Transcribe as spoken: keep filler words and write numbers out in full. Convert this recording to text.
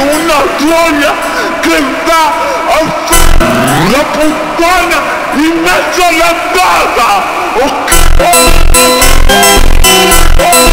una sola che va a fare la puttana in mezzo alla casa, ok?